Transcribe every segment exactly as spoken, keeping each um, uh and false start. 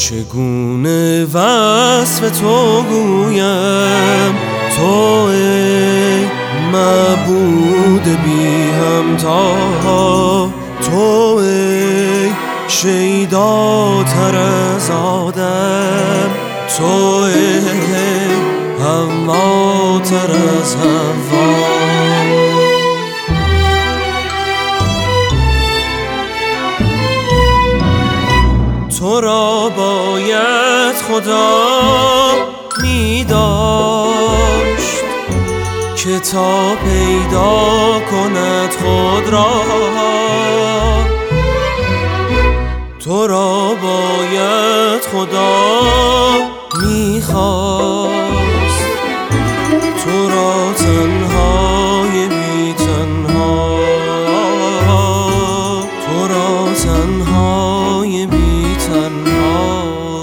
چگونه وصف تو گویم، تو ای معبود بی همتا، تو ای شیداتر از آدم، تو ای حواتر از حوا. تو را باید خدا می داشت که تا پیدا کند خود را، تو را باید خدا می خواست، تو را تنهای بی تنها، تو را تنهای بی تنها.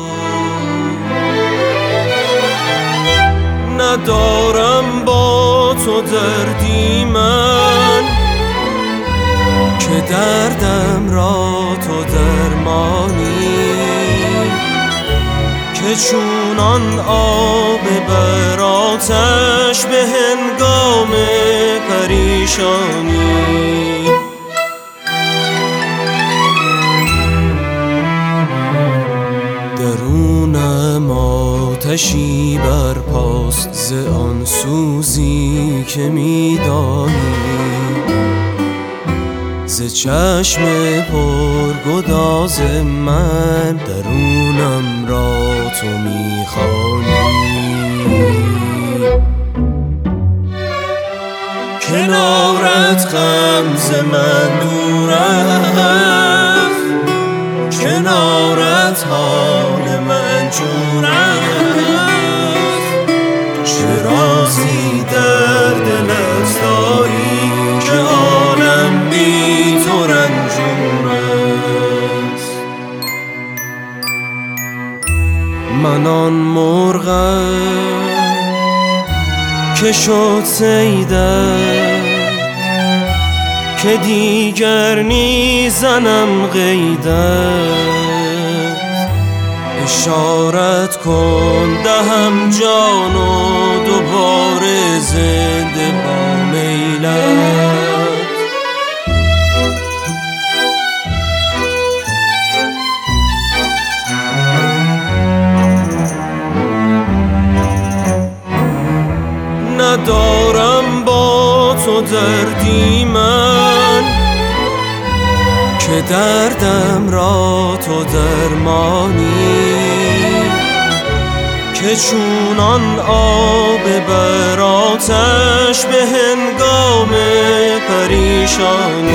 ندارم با تو دردی من که دردم را تو درمانی، که چونان آب بر آتش به هنگام پریشانی. درونم آتشی برپاست ز آن سوزی که می‌دانی، ز چشم پرگداز من درونم را تو می‌خوانی. کنارت غم ز من دور است، کنارت حال من جور است. چه رازی در دلت داری که عالم بی تو رنجور است. من آن مرغم که شد صیدت، که دیگر نیزنم قیدت. اشارت کن دهم جان و دوباره زنده با میلت. ندارم با تو دردی من که دردم را تو درمانی، که چونان آب بر آتش به هنگام پریشانی.